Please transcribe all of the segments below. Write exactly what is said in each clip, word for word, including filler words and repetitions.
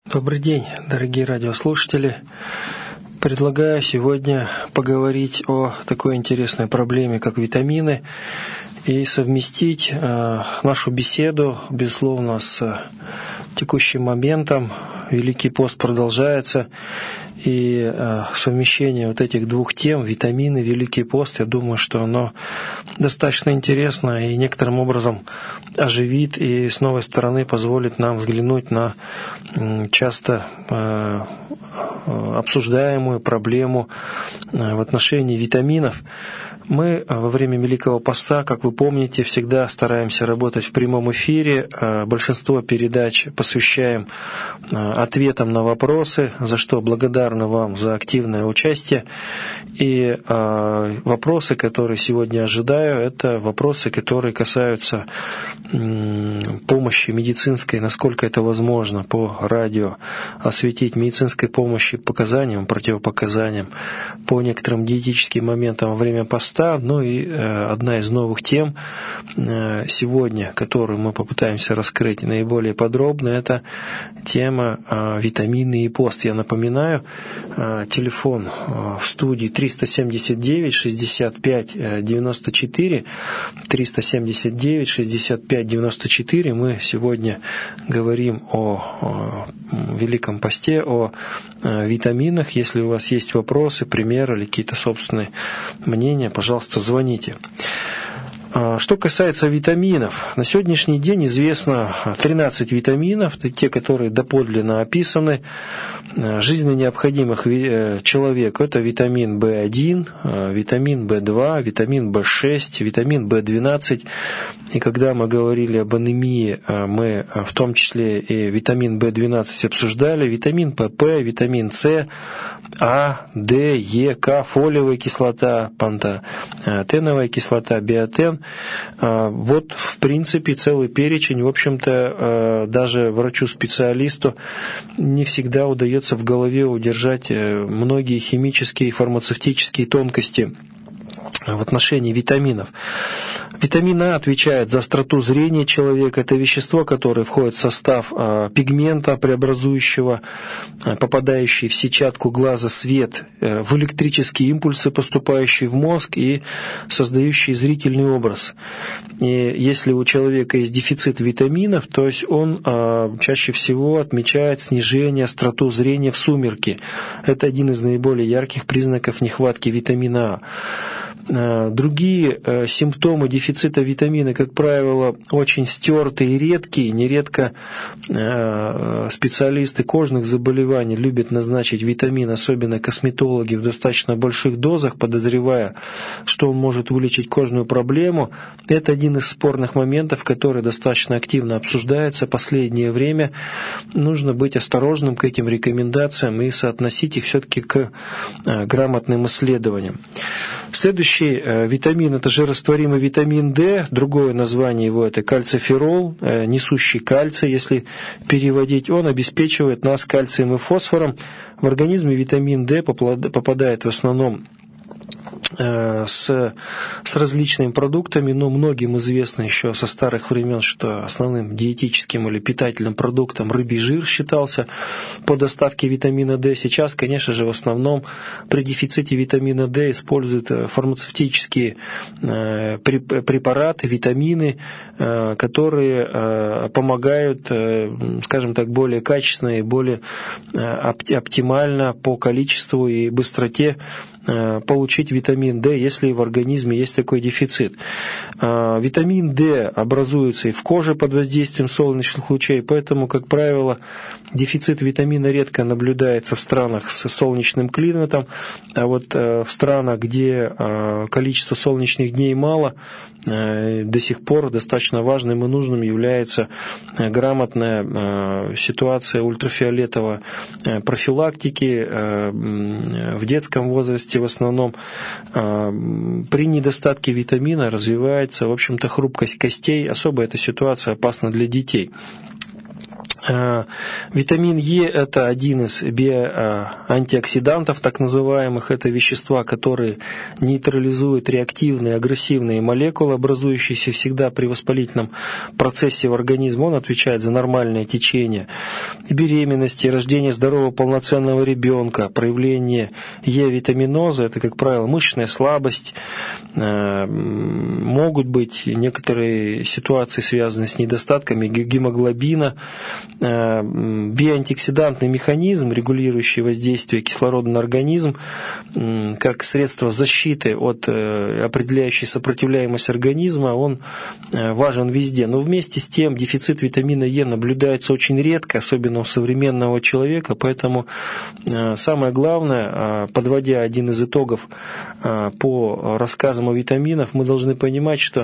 Добрый день, дорогие радиослушатели. Предлагаю сегодня поговорить о такой интересной проблеме, как витамины, и совместить э, нашу беседу, безусловно, с текущим моментом. Великий пост продолжается, и э, совмещение вот этих двух тем, витамины, Великий пост, я думаю, что оно достаточно интересно и некоторым образом оживит и с новой стороны позволит нам взглянуть на э, часто э, обсуждаемую проблему э, в отношении витаминов. Мы во время Великого Поста, как вы помните, всегда стараемся работать в прямом эфире. Большинство передач посвящаем ответам на вопросы, за что благодарны вам за активное участие. И вопросы, которые сегодня ожидаю, это вопросы, которые касаются помощи медицинской, насколько это возможно по радио, осветить медицинской помощи показаниям, противопоказаниям, по некоторым диетическим моментам во время поста. Ну и э, одна из новых тем э, сегодня, которую мы попытаемся раскрыть наиболее подробно, это тема э, витамины и пост. Я напоминаю, э, телефон э, в студии триста семьдесят девять шестьдесят пять девяносто четыре, триста семьдесят девять шестьдесят пять девяносто четыре. Мы сегодня говорим о, о Великом Посте, о э, витаминах. Если у вас есть вопросы, примеры или какие-то собственные мнения, пожалуйста, Пожалуйста, звоните. Что касается витаминов, на сегодняшний день известно тринадцать витаминов, те, которые доподлинно описаны, жизненно необходимых человеку. Это витамин бэ один, витамин бэ два, витамин бэ шесть, витамин бэ двенадцать. И когда мы говорили об анемии, мы в том числе и витамин бэ двенадцать обсуждали, витамин пэ пэ, витамин С, А, Д, Е, К, фолиевая кислота, пантотеновая кислота, биотен. Вот, в принципе, целый перечень. В общем-то, даже врачу-специалисту не всегда удается в голове удержать многие химические и фармацевтические тонкости в отношении витаминов. Витамин А отвечает за остроту зрения человека. Это вещество, которое входит в состав а, пигмента, преобразующего а, попадающий в сетчатку глаза свет а, в электрические импульсы, поступающие в мозг и создающие зрительный образ. И если у человека есть дефицит витаминов, то есть он а, чаще всего отмечает снижение остроту зрения в сумерки. Это один из наиболее ярких признаков нехватки витамина А. Другие э, симптомы дефицита витамина, как правило, очень стертые и редкие. Нередко э, специалисты кожных заболеваний любят назначить витамин, особенно косметологи, в достаточно больших дозах, подозревая, что он может вылечить кожную проблему. Это один из спорных моментов, который достаточно активно обсуждается в последнее время. Нужно быть осторожным к этим рекомендациям и соотносить их все-таки к э, грамотным исследованиям. Следующий э, витамин – это жирорастворимый витамин D, другое название его – это кальциферол, э, несущий кальций, если переводить. Он обеспечивает нас кальцием и фосфором. В организме витамин D попадает в основном С, с различными продуктами, но многим известно еще со старых времен, что основным диетическим или питательным продуктом рыбий жир считался по доставке витамина D. Сейчас, конечно же, в основном при дефиците витамина D используют фармацевтические препараты, витамины, которые помогают, скажем так, более качественно и более оптимально по количеству и быстроте получить витамин D, если в организме есть такой дефицит. Витамин D образуется и в коже под воздействием солнечных лучей, поэтому, как правило, дефицит витамина редко наблюдается в странах с солнечным климатом, а вот в странах, где количество солнечных дней мало, до сих пор достаточно важным и нужным является грамотная ситуация ультрафиолетовой профилактики в детском возрасте в основном. При недостатке витамина развивается, в общем-то, хрупкость костей. Особо эта ситуация опасна для детей. Витамин Е – это один из биоантиоксидантов, так называемых. Это вещества, которые нейтрализуют реактивные, агрессивные молекулы, образующиеся всегда при воспалительном процессе в организме. Он отвечает за нормальное течение беременности, рождение здорового полноценного ребенка. Проявление Е-витаминоза – это, как правило, мышечная слабость. Могут быть некоторые ситуации, связанные с недостатками гемоглобина. Биоантиоксидантный механизм, регулирующий воздействие кислорода на организм, как средство защиты от определяющей сопротивляемость организма, он важен везде. Но вместе с тем дефицит витамина Е наблюдается очень редко, особенно у современного человека, поэтому самое главное, подводя один из итогов по рассказам о витаминах, мы должны понимать, что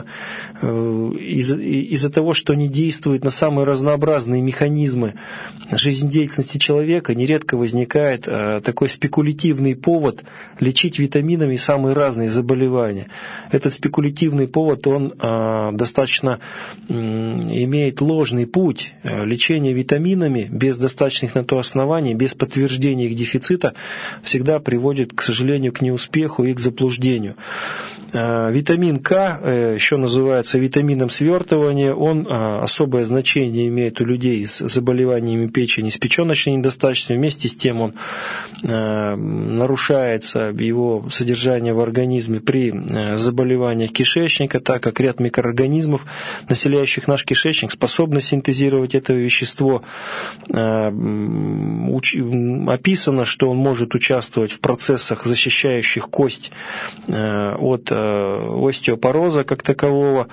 из- из-за того, что они действуют на самые разнообразные механизмы жизнедеятельности человека, нередко возникает э, такой спекулятивный повод лечить витаминами самые разные заболевания. Этот спекулятивный повод, он э, достаточно э, имеет ложный путь. Лечение витаминами без достаточных на то оснований, без подтверждения их дефицита всегда приводит, к сожалению, к неуспеху и к заблуждению. Э, витамин К, э, еще называется витамином свертывания, он э, особое значение имеет у людей с заболеваниями печени, с печеночной недостаточностью. Вместе с тем он э, нарушается, его содержание в организме при э, заболеваниях кишечника, так как ряд микроорганизмов, населяющих наш кишечник, способны синтезировать это вещество. Э, уч, описано, что он может участвовать в процессах, защищающих кость э, от э, остеопороза как такового.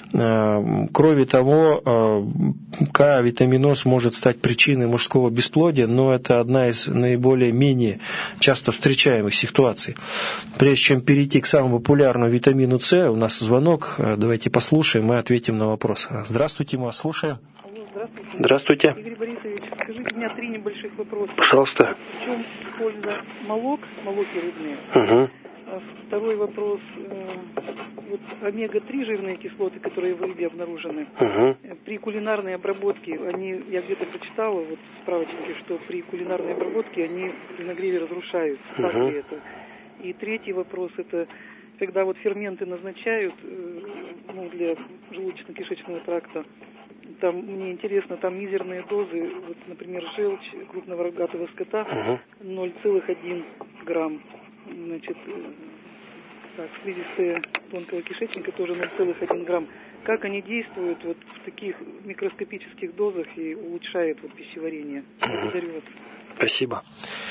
Э, кроме того, э, К-витаминоз может стать причиной мужского бесплодия, но это одна из наиболее менее часто встречаемых ситуаций. Прежде чем перейти к самому популярному витамину С, у нас звонок. Давайте послушаем и ответим на вопрос. Здравствуйте, мы вас слушаем. Алло, здравствуйте. Здравствуйте. Игорь Борисович, скажите, у меня три небольших вопроса. Пожалуйста. В чем польза молок, молоки рыбные? Угу. Второй вопрос. Вот омега три жирные кислоты, которые в рыбе обнаружены, Угу. при кулинарной обработке, они, я где-то прочитала вот в справочнике, что при кулинарной обработке они при нагреве разрушаются. Так Угу. ли это? И третий вопрос, это когда вот ферменты назначают ну, для желудочно-кишечного тракта, там, мне интересно, там мизерные дозы, вот, например, желчь крупного рогатого скота Угу. ноль целых один грамм. Значит, так, слизистая тонкого кишечника тоже ноль целых один грамм. Как они действуют вот в таких микроскопических дозах и улучшают вот пищеварение? Благодарю вас. Спасибо.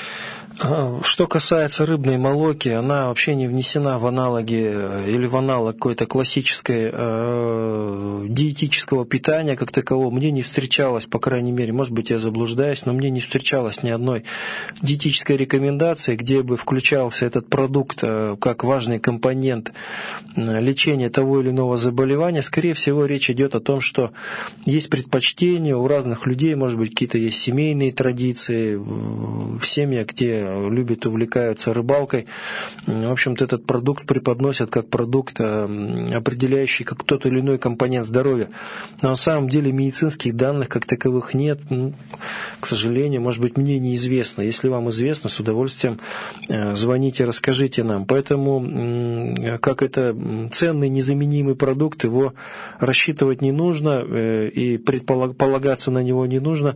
Что касается рыбной молоки, она вообще не внесена в аналоги или в аналог какой-то классической э, диетического питания как такового. Мне не встречалось, по крайней мере, может быть, я заблуждаюсь, но мне не встречалось ни одной диетической рекомендации, где бы включался этот продукт э, как важный компонент лечения того или иного заболевания. Скорее всего, речь идет о том, что есть предпочтения у разных людей, может быть, какие-то есть семейные традиции, в семьях, где любят, увлекаются рыбалкой. В общем-то, этот продукт преподносят как продукт, определяющий как тот или иной компонент здоровья. Но на самом деле медицинских данных как таковых нет. Ну, к сожалению, может быть, мне неизвестно. Если вам известно, с удовольствием звоните, расскажите нам. Поэтому, как это ценный, незаменимый продукт, его рассчитывать не нужно и предполагаться на него не нужно.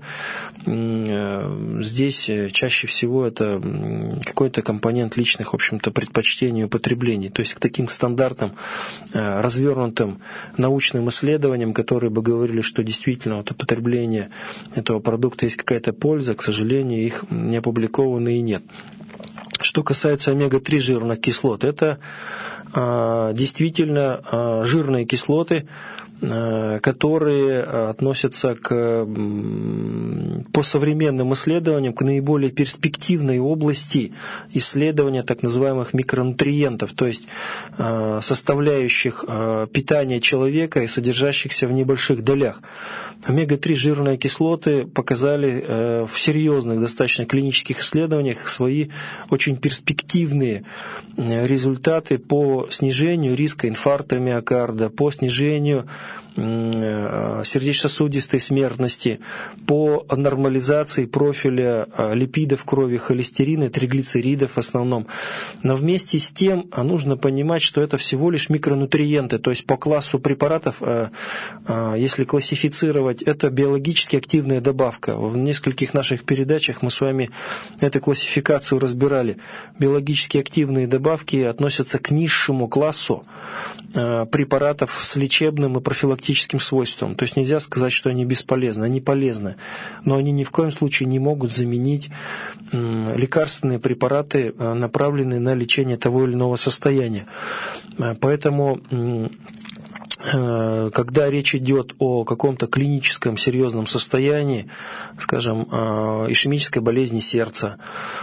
Здесь чаще всего это какой-то компонент личных, в общем-то, предпочтений и употреблений. То есть к таким стандартам, развернутым научным исследованиям, которые бы говорили, что действительно от употребления этого продукта есть какая-то польза, к сожалению, их не опубликовано и нет. Что касается омега три жирных кислот, это действительно жирные кислоты, которые относятся к, по современным исследованиям, к наиболее перспективной области исследования так называемых микронутриентов, то есть составляющих питания человека и содержащихся в небольших долях. омега три жирные кислоты показали в серьезных достаточно клинических исследованиях свои очень перспективные результаты по снижению риска инфаркта миокарда, по снижению сердечно-сосудистой смертности, по нормализации профиля липидов в крови, холестерина, триглицеридов в основном. Но вместе с тем нужно понимать, что это всего лишь микронутриенты, то есть по классу препаратов, если классифицировать, это биологически активная добавка. В нескольких наших передачах мы с вами эту классификацию разбирали. Биологически активные добавки относятся к низшему классу препаратов с лечебным и профилактическим свойством. То есть нельзя сказать, что они бесполезны, они полезны, но они ни в коем случае не могут заменить лекарственные препараты, направленные на лечение того или иного состояния. Поэтому когда речь идет о каком-то клиническом серьезном состоянии, скажем, ишемической болезни сердца,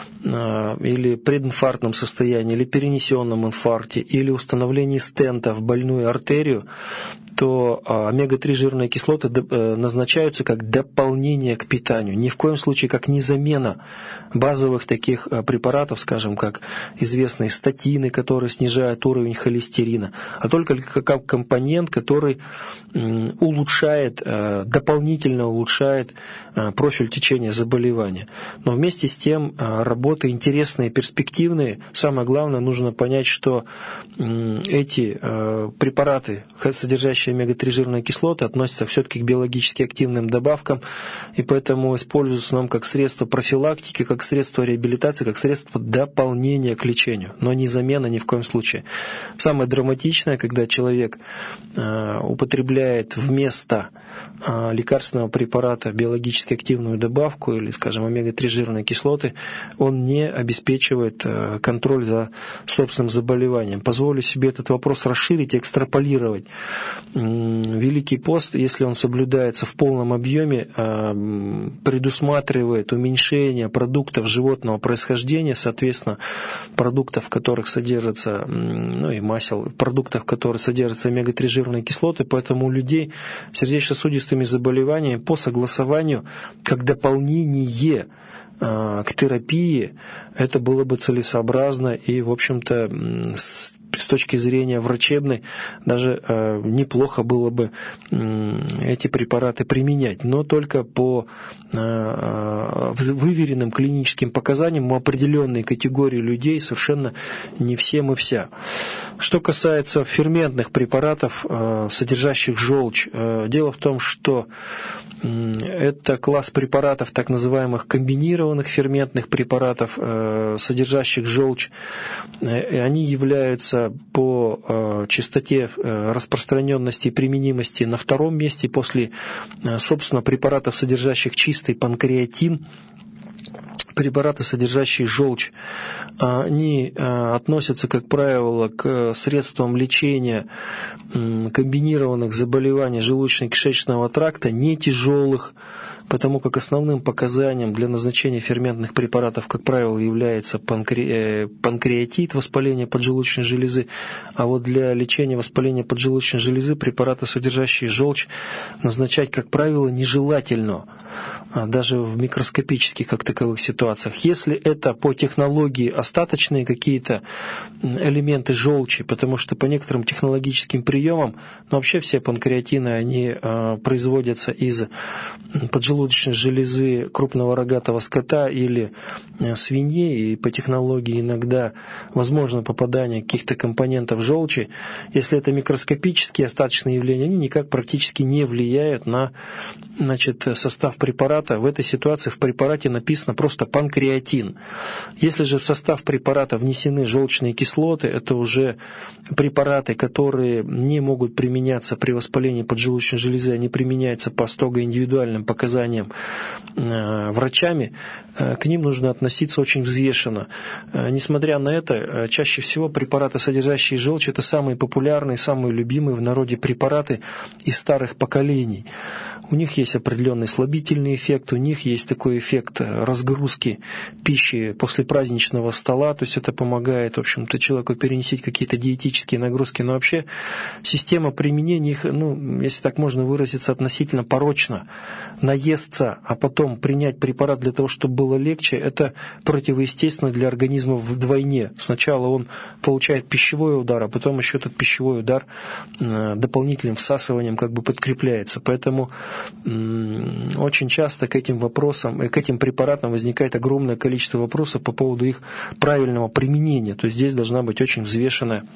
или прединфарктном состоянии, или перенесенном инфаркте, или установлении стента в больную артерию, то омега три жирные кислоты назначаются как дополнение к питанию, ни в коем случае как не замена базовых таких препаратов, скажем, как известные статины, которые снижают уровень холестерина, а только как компонент, который улучшает, дополнительно улучшает профиль течения заболевания. Но вместе с тем работы интересные, перспективные. Самое главное, нужно понять, что эти препараты, содержащие омега три жирные кислоты, относятся все-таки к биологически активным добавкам, и поэтому используются нам как средство профилактики, как средство реабилитации, как средство дополнения к лечению, но не замена ни в коем случае. Самое драматичное, когда человек употребляет вместо лекарственного препарата биологически активную добавку или, скажем, омега три жирные кислоты, он не обеспечивает контроль за собственным заболеванием. Позволю себе этот вопрос расширить и экстраполировать. Великий пост, если он соблюдается в полном объеме, предусматривает уменьшение продуктов животного происхождения, соответственно, продуктов, в которых содержатся, ну и масел, продуктов, в которых содержатся омега три жирные кислоты, поэтому у людей с сердечно-сосудистыми заболеваниями по согласованию как дополнение к терапии это было бы целесообразно и, в общем-то, с с точки зрения врачебной даже э, неплохо было бы э, эти препараты применять, но только по э, выверенным клиническим показаниям у определенной категории людей, совершенно не всем и вся. Что касается ферментных препаратов, э, содержащих желчь, э, дело в том, что э, это класс препаратов, так называемых комбинированных ферментных препаратов, э, содержащих желчь, э, и они являются по э, частоте э, распространенности и применимости на втором месте после, э, собственно, препаратов, содержащих чистый панкреатин. Препараты, содержащие желчь, они относятся, как правило, к средствам лечения комбинированных заболеваний желудочно-кишечного тракта, не тяжелых, потому как основным показанием для назначения ферментных препаратов, как правило, является панкре... панкреатит, воспаление поджелудочной железы, а вот для лечения воспаления поджелудочной железы препараты, содержащие желчь, назначать, как правило, нежелательно, даже в микроскопических как таковых ситуациях. Если это по технологии остаточные какие-то элементы желчи, потому что по некоторым технологическим приемам, но вообще все панкреатины, они э, производятся из поджелудочной железы крупного рогатого скота или э, свиньи, и по технологии иногда возможно попадание каких-то компонентов желчи. Если это микроскопические остаточные явления, они никак практически не влияют на, значит, состав препарата. В этой ситуации в препарате написано просто панкреатин. Если же в состав препарата внесены желчные кислоты, это уже препараты, которые не могут применяться при воспалении поджелудочной железы, они применяются по строго индивидуальным показаниям э, врачами, э, к ним нужно относиться очень взвешенно. Э, несмотря на это, э, чаще всего препараты, содержащие желчь, это самые популярные, самые любимые в народе препараты из старых поколений. У них есть определенный слабительный эффект, у них есть такой эффект разгрузки пищи после праздничного стола, то есть это помогает, в общем-то, человеку перенести какие-то диетические нагрузки, но вообще система применения их, ну, если так можно выразиться, относительно порочна. Наезд наесться, а потом принять препарат для того, чтобы было легче, это противоестественно для организма вдвойне. Сначала он получает пищевой удар, а потом еще этот пищевой удар дополнительным всасыванием как бы подкрепляется. Поэтому очень часто к этим вопросам, к этим препаратам возникает огромное количество вопросов по поводу их правильного применения. То есть здесь должна быть очень взвешенная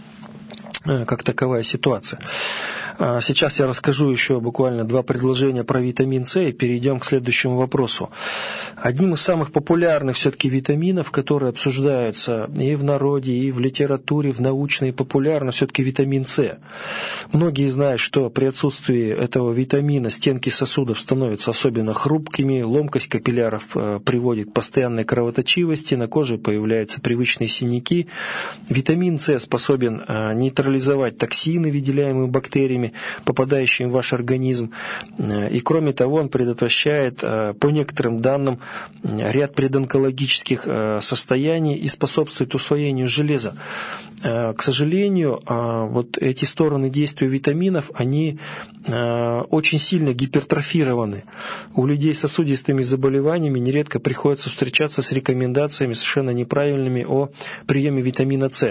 как таковая ситуация. Сейчас я расскажу еще буквально два предложения про витамин С и перейдем к следующему вопросу. Одним из самых популярных все-таки витаминов, которые обсуждаются и в народе, и в литературе, в научной, популярно все-таки витамин С. Многие знают, что при отсутствии этого витамина стенки сосудов становятся особенно хрупкими, ломкость капилляров приводит к постоянной кровоточивости, на коже появляются привычные синяки. Витамин С способен нейтрализовать токсины, выделяемые бактериями, попадающими в ваш организм. И кроме того, он предотвращает, по некоторым данным, ряд предонкологических состояний и способствует усвоению железа. К сожалению, вот эти стороны действия витаминов, они очень сильно гипертрофированы. У людей с сосудистыми заболеваниями нередко приходится встречаться с рекомендациями совершенно неправильными о приеме витамина С.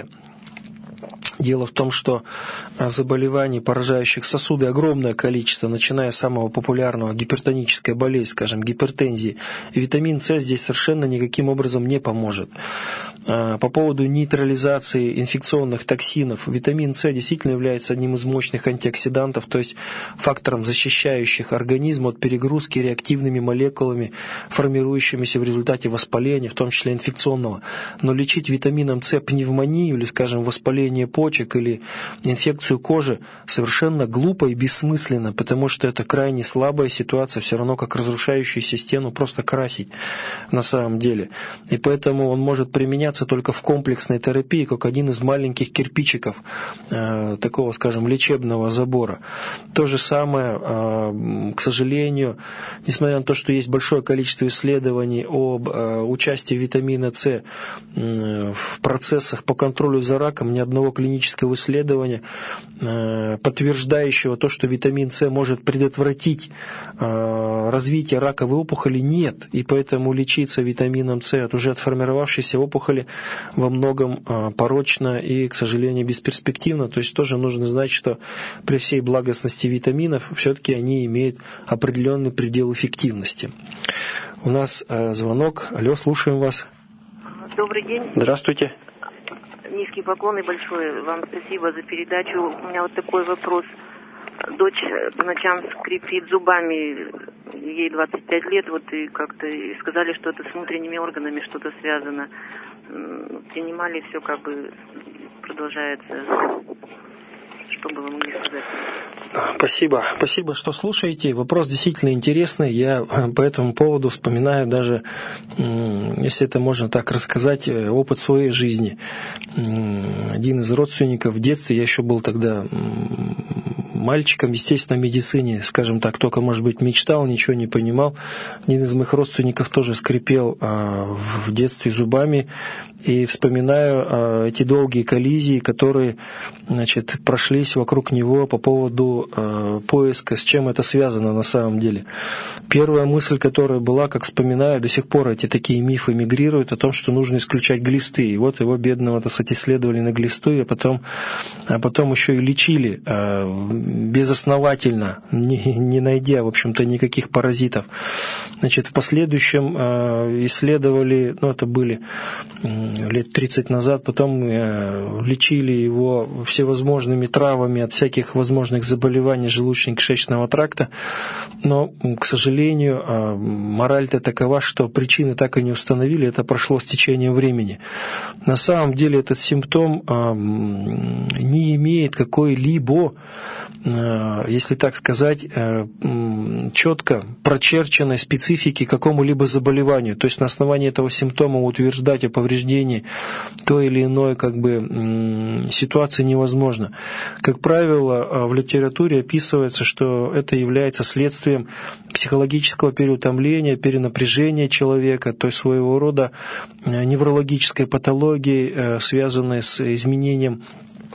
Дело в том, что заболеваний, поражающих сосуды, огромное количество, начиная с самого популярного гипертонической болезни, скажем, гипертензии. И витамин С здесь совершенно никаким образом не поможет. По поводу нейтрализации инфекционных токсинов, витамин С действительно является одним из мощных антиоксидантов, то есть фактором, защищающих организм от перегрузки реактивными молекулами, формирующимися в результате воспаления, в том числе инфекционного. Но лечить витамином С пневмонию или, скажем, воспаление почек или инфекцию кожи совершенно глупо и бессмысленно, потому что это крайне слабая ситуация, все равно как разрушающуюся стену просто красить на самом деле. И поэтому он может применяться только в комплексной терапии, как один из маленьких кирпичиков э, такого, скажем, лечебного забора. То же самое, э, к сожалению, несмотря на то, что есть большое количество исследований об э, участии витамина С э, в процессах по контролю за раком, ни одного клинического исследования, э, подтверждающего то, что витамин С может предотвратить э, развитие раковой опухоли, нет. И поэтому лечиться витамином С от уже отформировавшейся опухоли во многом порочно и, к сожалению, бесперспективно. То есть тоже нужно знать, что при всей благостности витаминов все-таки они имеют определенный предел эффективности. У нас звонок. Алло, слушаем вас. Добрый день. Здравствуйте. Низкий поклон и большое вам спасибо за передачу. У меня вот такой вопрос. Дочь по ночам скрипит зубами, ей двадцать пять лет, вот и как-то сказали, что это с внутренними органами что-то связано. Принимали, все как бы продолжается. Что бы вы могли сказать? Спасибо. Спасибо, что слушаете. Вопрос действительно интересный. Я по этому поводу вспоминаю даже, если это можно так рассказать, опыт своей жизни. Один из родственников в детстве, я еще был тогда мальчиком, естественно, в медицине, скажем так, только, может быть, мечтал, ничего не понимал. Один из моих родственников тоже скрипел в детстве зубами. И вспоминаю эти долгие коллизии, которые, значит, прошлись вокруг него по поводу э, поиска, с чем это связано на самом деле. Первая мысль, которая была, как вспоминаю, до сих пор эти такие мифы мигрируют о том, что нужно исключать глисты. И вот его бедного, так сказать, исследовали на глисту, а потом, а потом еще и лечили э, безосновательно, не, не найдя, в общем-то, никаких паразитов. Значит, в последующем э, исследовали, ну, это были э, лет тридцать назад, потом э, лечили его всевозможными травами от всяких возможных заболеваний желудочно-кишечного тракта, но, к сожалению, э, мораль-то такова, что причины так и не установили, это прошло с течением времени. На самом деле этот симптом э, не имеет какой-либо, э, если так сказать, э, четко прочерченной специфики к какому-либо заболеванию. То есть на основании этого симптома утверждать о повреждении той или иной как бы ситуации невозможно. Как правило, в литературе описывается, что это является следствием психологического переутомления, перенапряжения человека, то есть своего рода неврологической патологии, связанной с изменением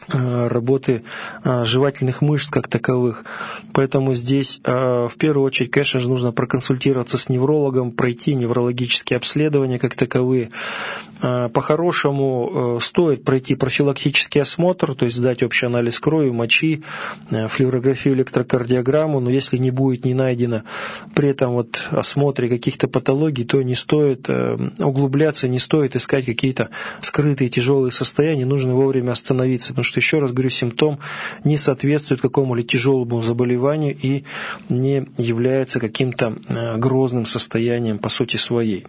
работы жевательных мышц как таковых. Поэтому здесь в первую очередь, конечно же, нужно проконсультироваться с неврологом, пройти неврологические обследования как таковые. По-хорошему стоит пройти профилактический осмотр, то есть сдать общий анализ крови, мочи, флюорографию, электрокардиограмму, но если не будет не найдено при этом вот осмотре каких-то патологий, то не стоит углубляться, не стоит искать какие-то скрытые тяжелые состояния, нужно вовремя остановиться, потому что, еще раз говорю, симптом не соответствует какому-либо тяжелому заболеванию и не является каким-то грозным состоянием по сути своей.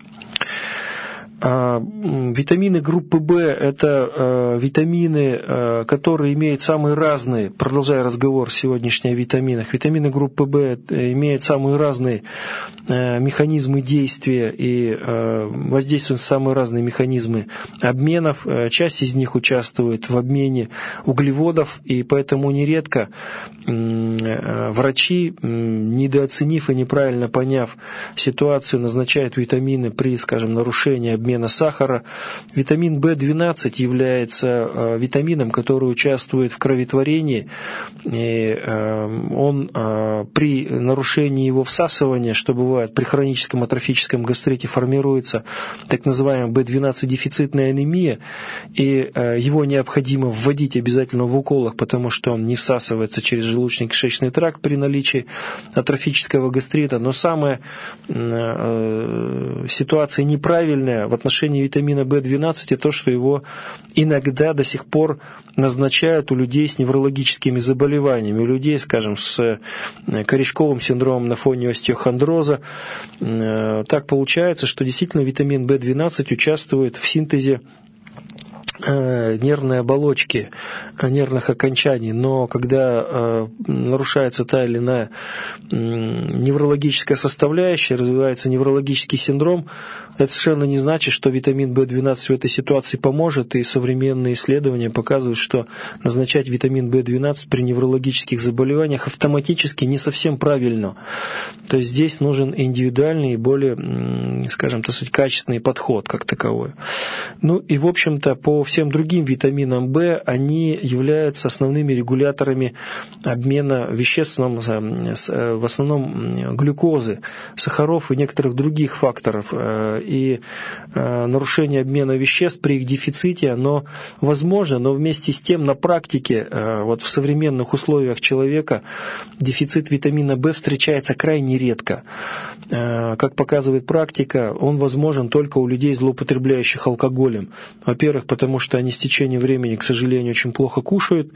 Витамины группы В – это витамины, которые имеют самые разные, продолжая разговор сегодняшний о витаминах, витамины группы В имеют самые разные механизмы действия и воздействуют на самые разные механизмы обменов. Часть из них участвует в обмене углеводов, и поэтому нередко врачи, недооценив и неправильно поняв ситуацию, назначают витамины при, скажем, нарушении обмена сахара. Витамин В двенадцать является витамином, который участвует в кроветворении. И он при нарушении его всасывания, что бывает при хроническом атрофическом гастрите, формируется так называемая В двенадцать дефицитная анемия, и его необходимо вводить обязательно в уколах, потому что он не всасывается через желудочно-кишечный тракт при наличии атрофического гастрита. Но самая ситуация неправильная в отношении витамина В двенадцать, это то, что его иногда до сих пор назначают у людей с неврологическими заболеваниями, у людей, скажем, с корешковым синдромом на фоне остеохондроза. Так получается, что действительно витамин В двенадцать участвует в синтезе нервной оболочки, нервных окончаний, но когда э, нарушается та или иная неврологическая составляющая, развивается неврологический синдром, это совершенно не значит, что витамин В двенадцать в этой ситуации поможет, и современные исследования показывают, что назначать витамин В двенадцать при неврологических заболеваниях автоматически не совсем правильно. То есть здесь нужен индивидуальный и более, скажем, так сказать, качественный подход как таковой. Ну и, в общем-то, по всем другим витаминам В, они являются основными регуляторами обмена веществ, в основном глюкозы, сахаров и некоторых других факторов. И нарушение обмена веществ при их дефиците, оно возможно, но вместе с тем на практике, вот в современных условиях человека, дефицит витамина В встречается крайне редко. Как показывает практика, он возможен только у людей, злоупотребляющих алкоголем. Во-первых, потому что они с течением времени, к сожалению, очень плохо кушают,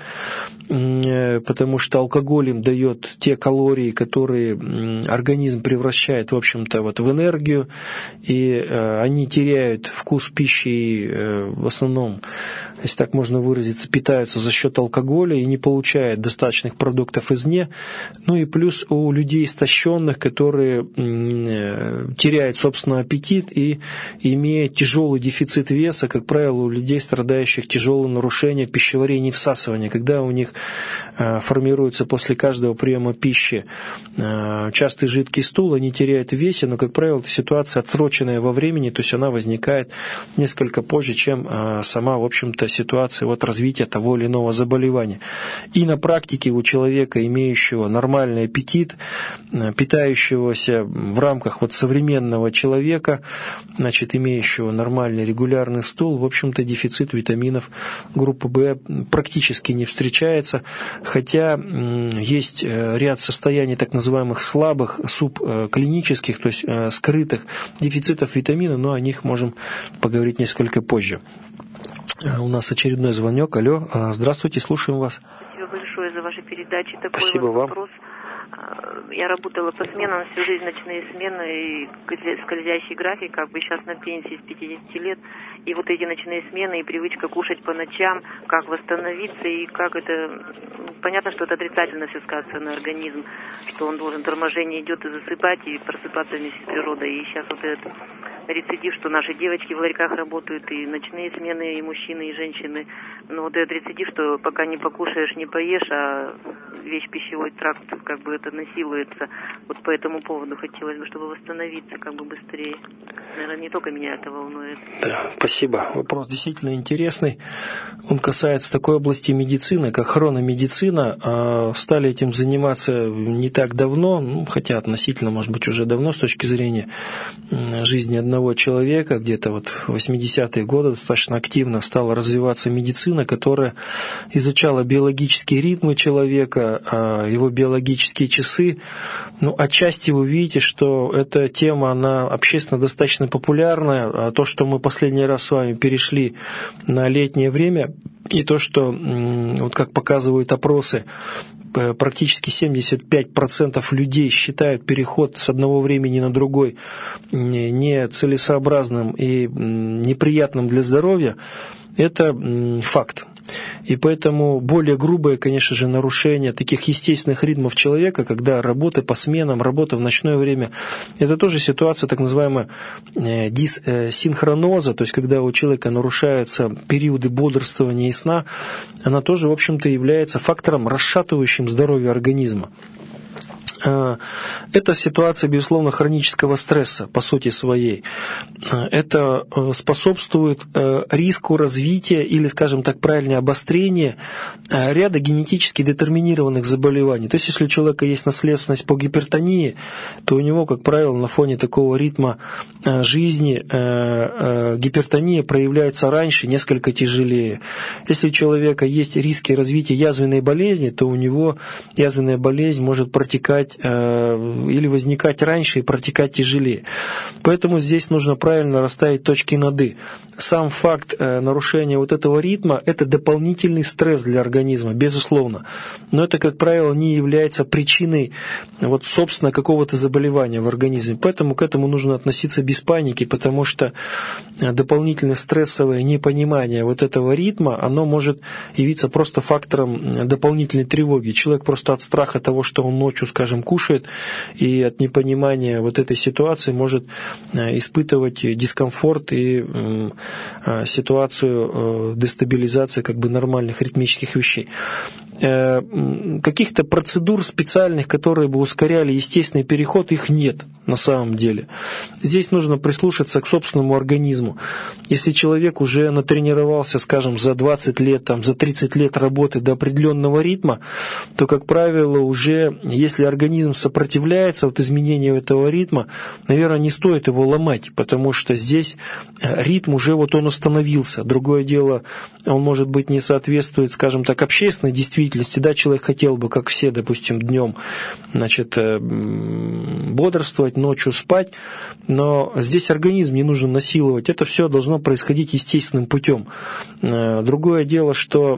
потому что алкоголь им дает те калории, которые организм превращает, в общем-то, вот в энергию, и они теряют вкус пищи и в основном, если так можно выразиться, питаются за счет алкоголя и не получают достаточных продуктов извне. Ну и плюс у людей истощенных, которые теряют, собственно, аппетит и имеют тяжелый дефицит веса, как правило, у людей, страдающих тяжелым нарушением пищеварения и всасывания, когда у них формируется после каждого приема пищи частый жидкий стул, они теряют в весе, но, как правило, эта ситуация отсроченная во времени, то есть она возникает несколько позже, чем сама, в общем-то, ситуация вот развития того или иного заболевания. И на практике у человека, имеющего нормальный аппетит, питающегося в рамках вот современного человека, значит, имеющего нормальный регулярный стул, в общем-то, дефицит витаминов группы В практически не встречается, хотя есть ряд состояний так называемых слабых, субклинических, то есть скрытых дефицитов витамина, но о них можем поговорить несколько позже. У нас очередной звонок. Алло, здравствуйте, слушаем вас. Спасибо большое за ваши передачи. Такой Спасибо вот вам. Вопрос. Я работала по сменам всю жизнь, ночные смены и скользящий график, как бы сейчас на пенсии с пятидесяти лет. И вот эти ночные смены и привычка кушать по ночам, как восстановиться и как это... Понятно, что это отрицательно все сказывается на организм, что он должен, торможение идет и засыпать, и просыпаться вместе с природой. И сейчас вот это рецидив, что наши девочки в ларьках работают, и ночные смены, и мужчины, и женщины. Но вот этот рецидив, что пока не покушаешь, не поешь, а весь пищевой тракт как бы это насилуется. Вот по этому поводу хотелось бы, чтобы восстановиться как бы быстрее. Наверное, не только меня это волнует. Да, спасибо. Вопрос действительно интересный. Он касается такой области медицины, как хрономедицина. Стали этим заниматься не так давно, ну, хотя относительно, может быть, уже давно с точки зрения жизни одного человека. Где-то вот в восьмидесятые годы достаточно активно стала развиваться медицина, которая изучала биологические ритмы человека, его биологические часы. Ну, отчасти вы видите, что эта тема, она общественно достаточно популярная. А то, что мы последний раз с вами перешли на летнее время, и то, что, вот как показывают опросы, практически семьдесят пять процентов людей считают переход с одного времени на другой нецелесообразным и неприятным для здоровья, это факт. И поэтому более грубое, конечно же, нарушение таких естественных ритмов человека, когда работа по сменам, работа в ночное время, это тоже ситуация так называемая диссинхроноза, то есть когда у человека нарушаются периоды бодрствования и сна, она тоже, в общем-то, является фактором, расшатывающим здоровье организма. Это ситуация, безусловно, хронического стресса по сути своей. Это способствует риску развития или, скажем так, правильнее, обострения ряда генетически детерминированных заболеваний. То есть, если у человека есть наследственность по гипертонии, то у него, как правило, на фоне такого ритма жизни гипертония проявляется раньше, несколько тяжелее. Если у человека есть риски развития язвенной болезни, то у него язвенная болезнь может протекать или возникать раньше и протекать тяжелее. Поэтому здесь нужно правильно расставить точки над «и». Сам факт нарушения вот этого ритма – это дополнительный стресс для организма, безусловно. Но это, как правило, не является причиной вот, собственно, какого-то заболевания в организме. Поэтому к этому нужно относиться без паники, потому что дополнительное стрессовое непонимание вот этого ритма, оно может явиться просто фактором дополнительной тревоги. Человек просто от страха того, что он ночью, скажем, кушает, и от непонимания вот этой ситуации может испытывать дискомфорт и ситуацию дестабилизации как бы нормальных ритмических вещей. Каких-то процедур специальных, которые бы ускоряли естественный переход, их нет на самом деле. Здесь нужно прислушаться к собственному организму. Если человек уже натренировался, скажем, за двадцать лет, там, за тридцать лет работы до определенного ритма, то, как правило, уже, если организм сопротивляется от изменения этого ритма, наверное, не стоит его ломать, потому что здесь ритм уже вот он установился. Другое дело, он, может быть, не соответствует, скажем так, общественной действительности. Да, человек хотел бы, как все, допустим, днем, значит, бодрствовать, ночью спать, но здесь организм не нужно насиловать. Это все должно происходить естественным путем. Другое дело, что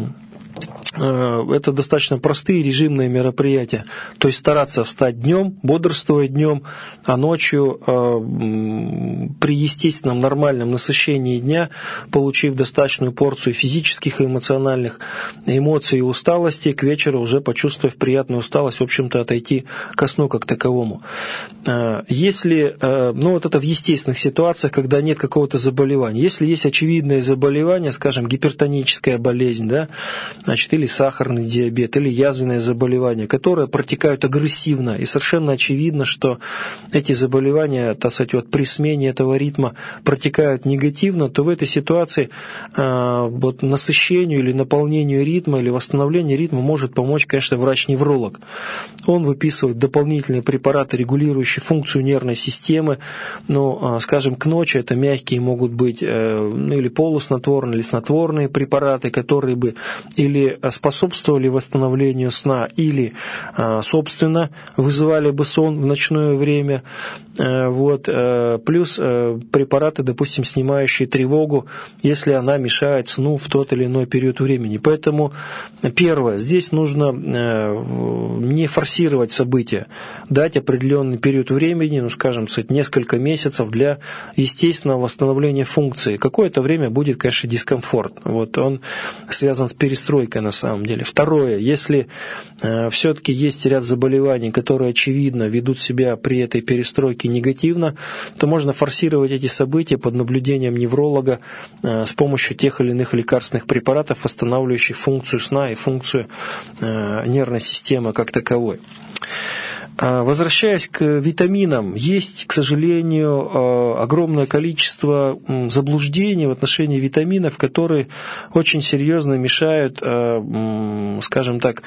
это достаточно простые режимные мероприятия. То есть стараться встать днем, бодрствовать днем, а ночью э, при естественном нормальном насыщении дня, получив достаточную порцию физических и эмоциональных эмоций и усталости, к вечеру уже почувствовав приятную усталость, в общем-то, отойти ко сну как таковому. Если, ну вот это в естественных ситуациях, когда нет какого-то заболевания. Если есть очевидное заболевание, скажем, гипертоническая болезнь, да, значит, или сахарный диабет, или язвенное заболевание, которые протекают агрессивно, и совершенно очевидно, что эти заболевания, так сказать, вот при смене этого ритма протекают негативно, то в этой ситуации э, вот насыщению или наполнению ритма, или восстановлению ритма может помочь, конечно, врач-невролог. Он выписывает дополнительные препараты, регулирующие функцию нервной системы, ну, э, скажем, к ночи это мягкие могут быть э, ну, или полуснотворные, или снотворные препараты, которые бы или способствовали восстановлению сна, или, собственно, вызывали бы сон в ночное время. Вот. Плюс препараты, допустим, снимающие тревогу, если она мешает сну в тот или иной период времени. Поэтому, первое, здесь нужно не форсировать события, дать определенный период времени, ну, скажем, несколько месяцев для естественного восстановления функции. Какое-то время будет, конечно, дискомфорт. Вот. Он связан с перестройкой перестройкой на самом деле. Второе, если э, все-таки есть ряд заболеваний, которые, очевидно, ведут себя при этой перестройке негативно, то можно форсировать эти события под наблюдением невролога э, с помощью тех или иных лекарственных препаратов, восстанавливающих функцию сна и функцию э, нервной системы как таковой. Возвращаясь к витаминам, есть, к сожалению, огромное количество заблуждений в отношении витаминов, которые очень серьезно мешают, скажем так,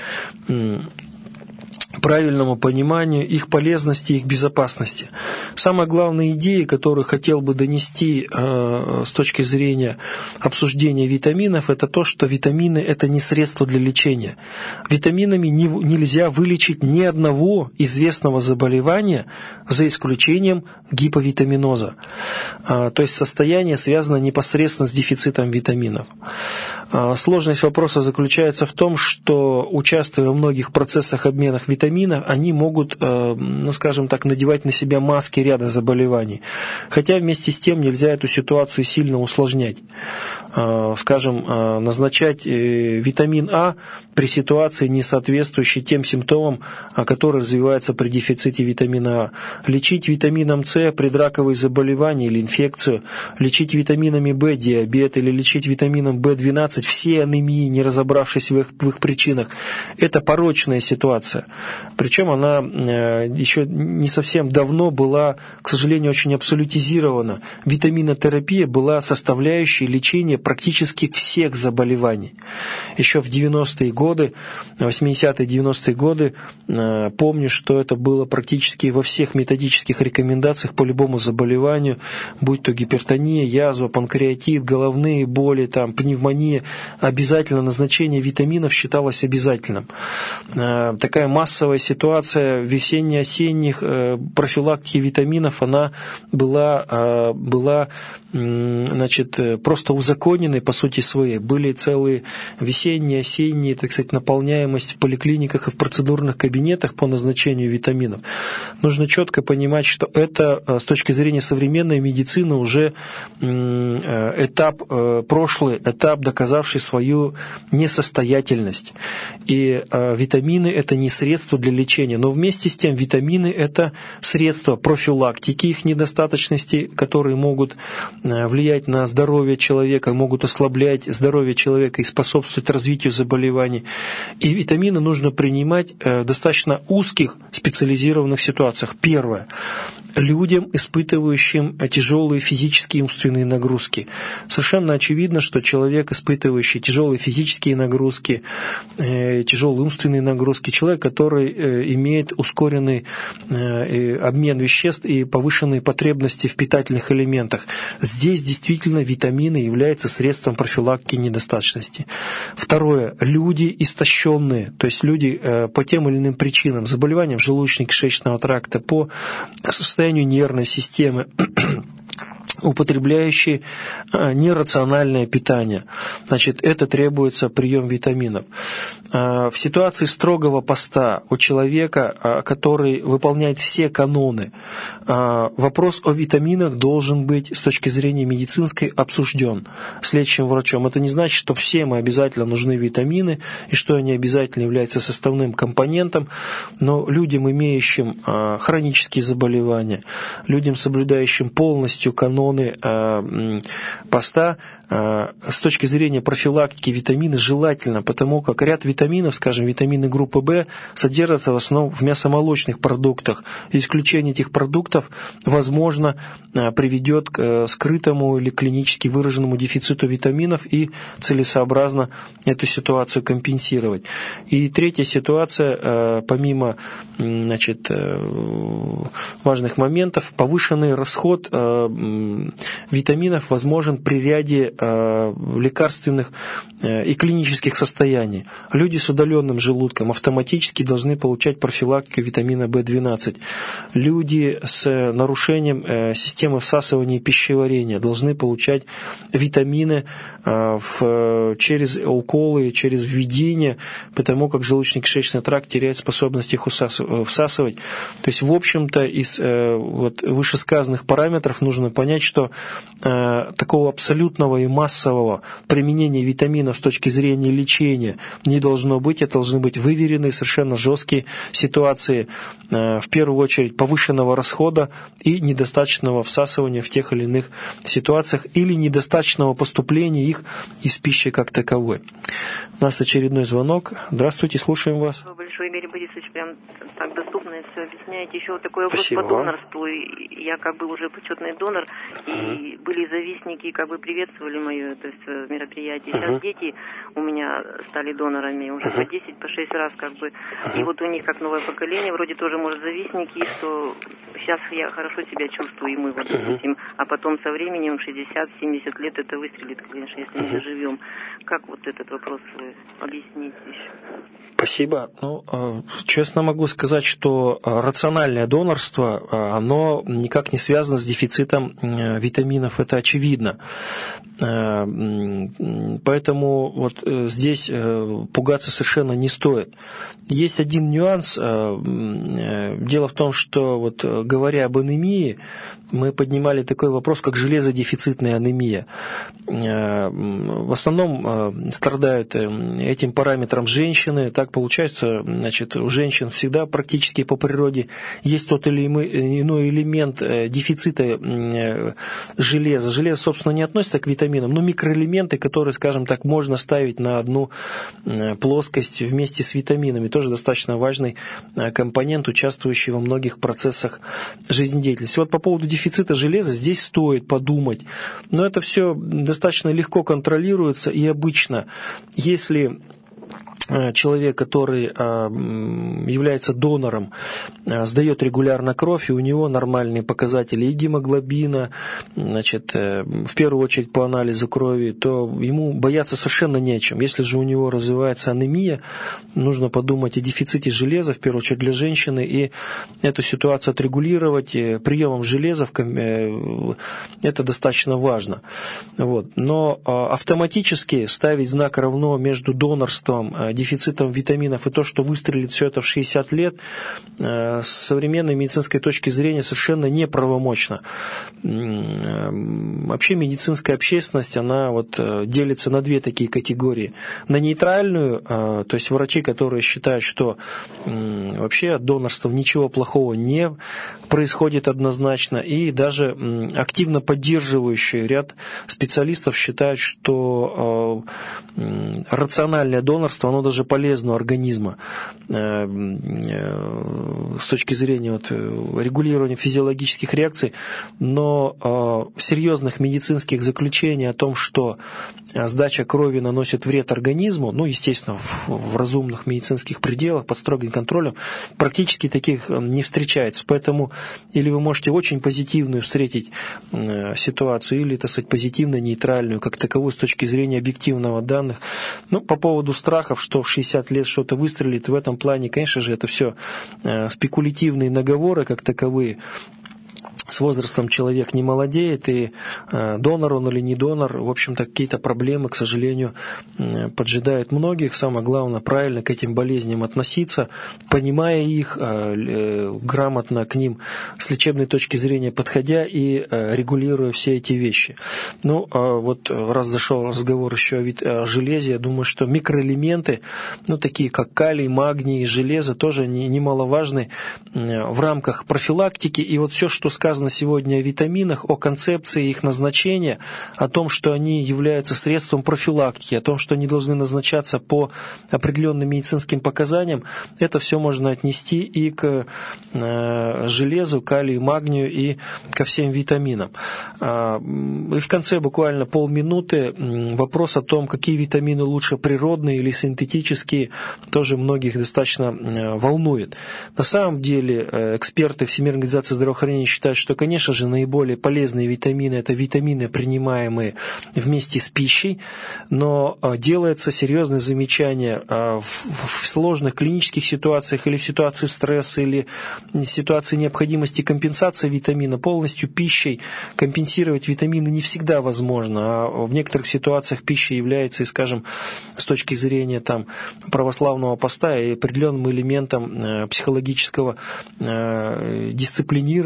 правильному пониманию их полезности, их безопасности. Самая главная идея, которую хотел бы донести э, с точки зрения обсуждения витаминов, это то, что витамины – это не средство для лечения. Витаминами не, нельзя вылечить ни одного известного заболевания, за исключением гиповитаминоза. Э, то есть состояние связано непосредственно с дефицитом витаминов. Э, сложность вопроса заключается в том, что, участвуя в многих процессах обмена витаминов, витаминов, они могут, ну скажем так, надевать на себя маски ряда заболеваний. Хотя вместе с тем нельзя эту ситуацию сильно усложнять. Скажем, назначать витамин А при ситуации, не соответствующей тем симптомам, которые развиваются при дефиците витамина А. Лечить витамином С предраковые заболевания или инфекцию, лечить витаминами В диабет или лечить витамином В двенадцать все анемии, не разобравшись в их, в их причинах. Это порочная ситуация. Причем она еще не совсем давно была, к сожалению, очень абсолютизирована. Витаминотерапия была составляющей лечения практически всех заболеваний. Еще в девяностые годы, восьмидесятые девяностые годы, помню, что это было практически во всех методических рекомендациях по любому заболеванию, будь то гипертония, язва, панкреатит, головные боли, там, пневмония, обязательно назначение витаминов считалось обязательным. Такая массовая ситуация весенне-осенних профилактики витаминов, она была, была значит, просто узаконенной по сути своей. Были целые весенние, осенние, так сказать, наполняемость в поликлиниках и в процедурных кабинетах по назначению витаминов. Нужно четко понимать, что это с точки зрения современной медицины уже этап, прошлый этап, доказавший свою несостоятельность. И витамины – это не средство для лечения, но вместе с тем витамины – это средства профилактики их недостаточности, которые могут влиять на здоровье человека, могут ослаблять здоровье человека и способствовать развитию заболеваний. И витамины нужно принимать в достаточно узких специализированных ситуациях. Первое. Людям, испытывающим тяжелые физические и умственные нагрузки. Совершенно очевидно, что человек, испытывающий тяжелые физические нагрузки, тяжелые умственные нагрузки, человек, который имеет ускоренный обмен веществ и повышенные потребности в питательных элементах, здесь действительно витамины являются средством профилактики недостаточности. Второе. Люди истощенные, то есть люди по тем или иным причинам, заболеваниям желудочно-кишечного тракта, по состоянию нервной системы, употребляющие нерациональное питание. Значит, это требуется прием витаминов. В ситуации строгого поста у человека, который выполняет все каноны, вопрос о витаминах должен быть с точки зрения медицинской обсужден с лечащим врачом. Это не значит, что всем обязательно нужны витамины и что они обязательно являются составным компонентом, но людям, имеющим хронические заболевания, людям, соблюдающим полностью каноны поста, с точки зрения профилактики витамины желательно, потому как ряд витаминов, скажем, витамины группы В, содержатся в основном в мясомолочных продуктах. Исключение этих продуктов, возможно, приведет к скрытому или клинически выраженному дефициту витаминов, и целесообразно эту ситуацию компенсировать. И третья ситуация, помимо, значит, важных моментов, повышенный расход витаминов возможен при ряде лекарственных и клинических состояний. Люди с удаленным желудком автоматически должны получать профилактику витамина В двенадцать. Люди с нарушением системы всасывания и пищеварения должны получать витамины в, через уколы, через введение, потому как желудочно-кишечный тракт теряет способность их всасывать. То есть, в общем-то, из вот, вышесказанных параметров нужно понять, понять, что э, такого абсолютного и массового применения витаминов с точки зрения лечения не должно быть. Это должны быть выверенные, совершенно жесткие ситуации, э, в первую очередь повышенного расхода и недостаточного всасывания в тех или иных ситуациях или недостаточного поступления их из пищи как таковой. У нас очередной звонок. Здравствуйте, слушаем вас. Большое, Игорь Борисович, прям так доступно и все объясняете. Еще вот такой вопрос Спасибо по донорству. Я как бы уже почетный донор, и uh-huh. были завистники, как бы приветствовали мое то есть, мероприятие. Сейчас uh-huh. дети у меня стали донорами уже uh-huh. по десять, по шесть раз как бы. Uh-huh. И вот у них как новое поколение, вроде тоже, может, завистники, что сейчас я хорошо себя чувствую, и мы вот uh-huh. этим, а потом со временем шестьдесят-семьдесят лет это выстрелит, конечно, если uh-huh. не доживем. Как вот этот вопрос вы объясните еще? Спасибо. Ну, честно могу сказать, что рациональное донорство, оно никак не связано с дефицитом витаминов, это очевидно. Поэтому вот здесь пугаться совершенно не стоит. Есть один нюанс. Дело в том, что вот говоря об анемии, мы поднимали такой вопрос, как железодефицитная анемия. В основном страдают этим параметром женщины. Так получается, значит, у женщин всегда практически по природе есть тот или иной элемент дефицита железа. Железо, собственно, не относится к витаминам, но микроэлементы, которые, скажем так, можно ставить на одну плоскость вместе с витаминами. Тоже достаточно важный компонент, участвующий во многих процессах жизнедеятельности. Вот по поводу дефицита железа здесь стоит подумать. Но это все достаточно легко контролируется, и обычно, если человек, который является донором, сдает регулярно кровь, и у него нормальные показатели и гемоглобина, значит, в первую очередь по анализу крови, то ему бояться совершенно не о чем. Если же у него развивается анемия, нужно подумать о дефиците железа, в первую очередь для женщины, и эту ситуацию отрегулировать приемом железа, это достаточно важно. Вот. Но автоматически ставить знак равно между донорством, дефицитом витаминов и то, что выстрелит все это в шестьдесят лет, с современной медицинской точки зрения совершенно неправомочно. Вообще медицинская общественность, она вот делится на две такие категории. На нейтральную, то есть врачи, которые считают, что вообще от донорства ничего плохого не происходит однозначно, и даже активно поддерживающий ряд специалистов считают, что рациональное донорство, оно даже полезно организма с точки зрения вот регулирования физиологических реакций, но серьезных медицинских заключений о том, что сдача крови наносит вред организму, ну, естественно, в, в разумных медицинских пределах, под строгим контролем, практически таких не встречается. Поэтому или вы можете очень позитивную встретить ситуацию, или, так сказать, позитивно-нейтральную, как таковую с точки зрения объективного данных. Ну, по поводу страхов, что в шестьдесят лет что-то выстрелит, в этом плане, конечно же, это все спекулятивные наговоры, как таковые. С возрастом человек не молодеет, и донор он или не донор, в общем-то, какие-то проблемы, к сожалению, поджидают многих. Самое главное, правильно к этим болезням относиться, понимая их, грамотно к ним с лечебной точки зрения подходя и регулируя все эти вещи. Ну, вот раз зашел разговор еще о железе, я думаю, что микроэлементы, ну, такие как калий, магний, железо, тоже немаловажны в рамках профилактики. И вот все, что сказано сегодня о витаминах, о концепции их назначения, о том, что они являются средством профилактики, о том, что они должны назначаться по определенным медицинским показаниям, это все можно отнести и к э, железу, калию, магнию и ко всем витаминам. Э, и в конце буквально полминуты вопрос о том, какие витамины лучше, природные или синтетические, тоже многих достаточно э, волнует. На самом деле э, эксперты Всемирной организации здравоохранения считают, что, конечно же, наиболее полезные витамины – это витамины, принимаемые вместе с пищей, но делается серьезное замечание в, в сложных клинических ситуациях или в ситуации стресса, или в ситуации необходимости компенсации витамина полностью пищей компенсировать витамины не всегда возможно, а в некоторых ситуациях пища является, скажем, с точки зрения там, православного поста и определенным элементом психологического дисциплинирования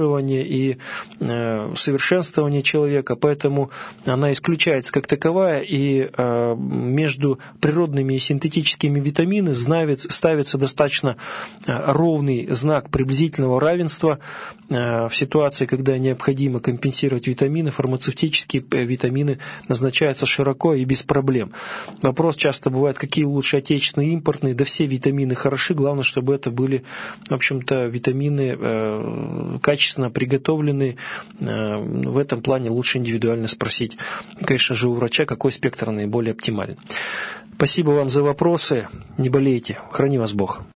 исследования и совершенствования человека, поэтому она исключается как таковая, и между природными и синтетическими витаминами ставится достаточно ровный знак приблизительного равенства в ситуации, когда необходимо компенсировать витамины. Фармацевтические витамины назначаются широко и без проблем. Вопрос часто бывает, какие лучше, отечественные, импортные. Да все витамины хороши, главное, чтобы это были, в общем-то, витамины э, качественно приготовленные. Э, в этом плане лучше индивидуально спросить, конечно же, у врача, какой спектр наиболее оптимален. Спасибо вам за вопросы. Не болейте. Храни вас Бог.